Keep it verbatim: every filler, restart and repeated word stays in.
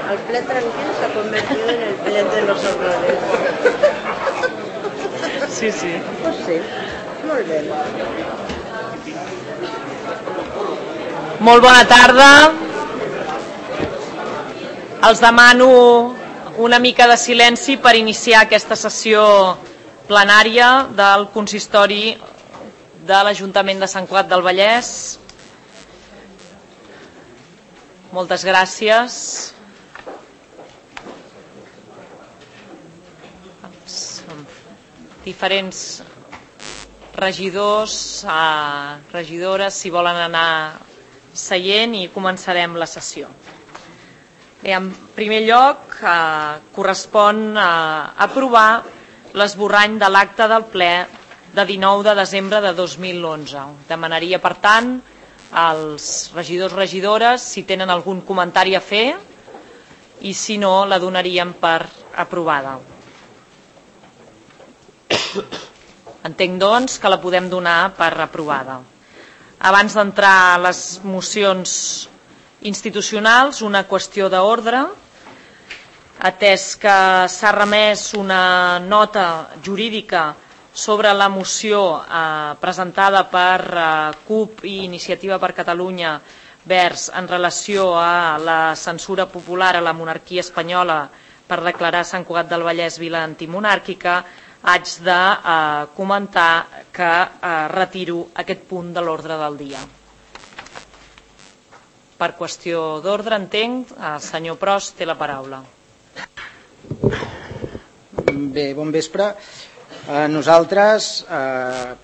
el ple tranquil s'ha convertit en el ple de los horrores. Sí, sí. Pues sí, molt bé. Molt bona tarda. Els demano una mica de silenci per iniciar aquesta sessió plenària del consistori de l'Ajuntament de Sant Cugat del Vallès. Moltes gràcies. Diferents regidors, regidores, si volen anar seient, i començarem la sessió. Bé, en primer lloc, eh, correspon eh, aprovar l'esborrany de l'acte del ple de dinou de desembre de dos mil onze. Demanaria, per tant, als regidors o regidores si tenen algun comentari a fer i, si no, la donaríem per aprovada. Entenc, doncs, que la podem donar per aprovada. Abans d'entrar a les mocions institucionals, una qüestió d'ordre. Atès que s'ha remès una nota jurídica sobre la moció eh, presentada per eh, C U P i Iniciativa per Catalunya Verds en relació a la censura popular a la monarquia espanyola per declarar Sant Cugat del Vallès vila antimonàrquica, haig de eh, comentar que eh, retiro aquest punt de l'ordre del dia. Per qüestió d'ordre, entenc, el senyor Prost té la paraula. Bé, bon vespre. Eh, nosaltres, eh,